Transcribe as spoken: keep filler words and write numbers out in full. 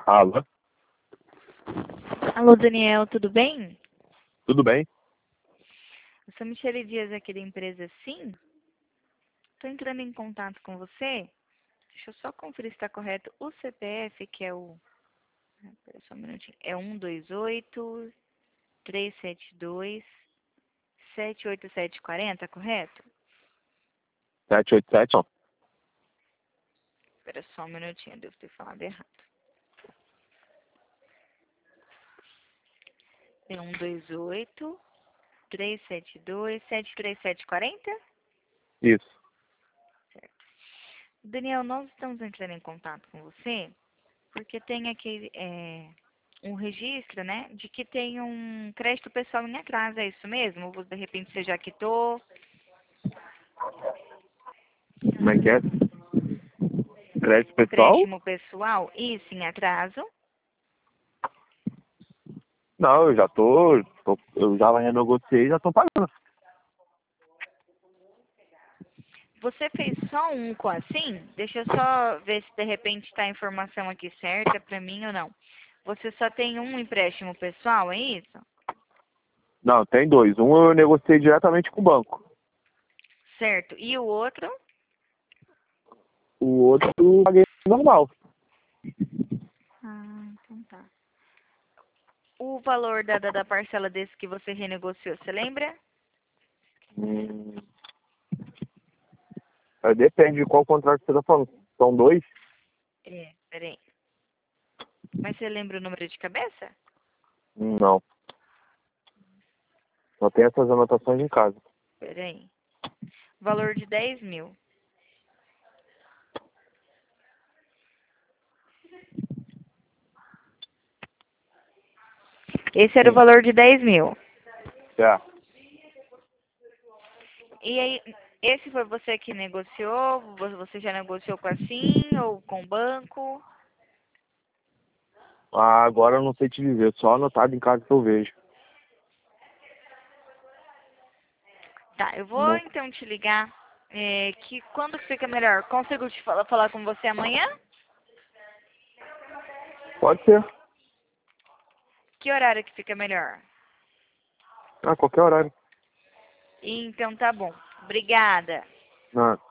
Alô? Alô, Daniel, tudo bem? Tudo bem? Eu sou Michele Dias aqui da empresa Sim. Estou entrando em contato com você. Deixa eu só conferir se está correto. O C P F, que é o... Espera só um minutinho. É um dois oito, três sete dois, sete oito sete quatro zero, correto? sete oito sete, ó. Espera só um minutinho, eu devo ter falado errado. É um dois oito, três sete dois, sete três sete quatro zero? Isso. Certo. Daniel, nós estamos entrando em contato com você porque tem aqui é, um registro, né, de que tem um crédito pessoal em atraso, é isso mesmo? Ou de repente você já quitou? Como é que é? Crédito pessoal? Empréstimo pessoal, isso em atraso. Não, eu já tô, tô eu já renegociei e já tô pagando. Você fez só um com assim? Deixa eu só ver se de repente está a informação aqui certa para mim ou não. Você só tem um empréstimo pessoal, é isso? Não, tem dois. Um eu negociei diretamente com o banco. Certo. E o outro? O outro eu paguei normal. Ah, então tá. O valor da, da, da parcela desse que você renegociou, você lembra? Hum, é, depende de qual contrato você tá falando. São dois? É, peraí. Mas você lembra o número de cabeça? Hum, Não. Só tem essas anotações em casa. Peraí. Valor de dez mil. Esse era o Sim. valor de dez mil. É. E aí, esse foi você que negociou? Você já negociou com a Sim ou com o banco? Ah, agora eu não sei te dizer. Só anotado em casa que eu vejo. Tá, eu vou Não. então te ligar. É, que quando que fica melhor? Consigo te falar, falar com você amanhã? Pode ser. Que horário que fica melhor? Ah, qualquer horário. Então tá bom. Obrigada. Ah.